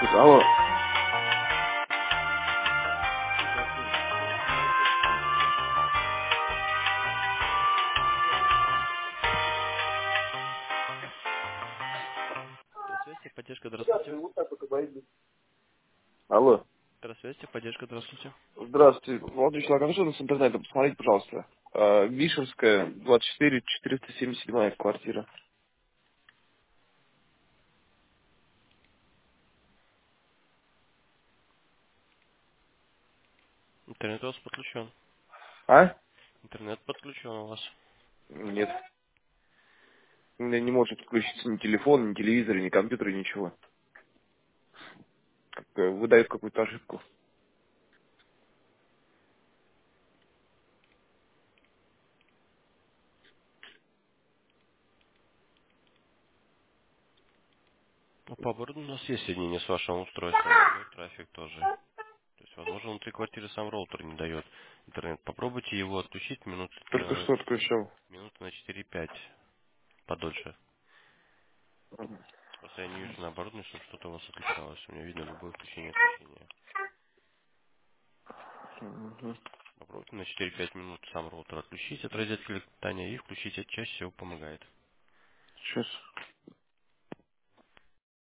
Алло. Здравствуйте, поддержка, здравствуйте. Алло. Здравствуйте, поддержка, здравствуйте. Здравствуйте. Молодой человек, а ну что у нас с интернетом? Посмотрите, пожалуйста. Вишерская, 24, 477 квартира. Интернет у вас подключен. А? Интернет подключен у вас. Нет. У меня не может подключиться ни телефон, ни телевизор, ни компьютер, ничего. Выдает какую-то ошибку. Ну, по городу у нас есть соединение с вашим устройством. Идет трафик тоже. То есть, возможно, внутри квартиры сам роутер не дает интернет. Попробуйте его отключить Только что отключил. минут на 4-5 подольше. Просто я не вижу на оборудовании, чтобы что-то у вас отключалось. У меня видно любое включение-отключение. Мгм. Попробуйте на 4-5 минут сам роутер отключить от розетки питания и включить. Это чаще всего помогает. Сейчас.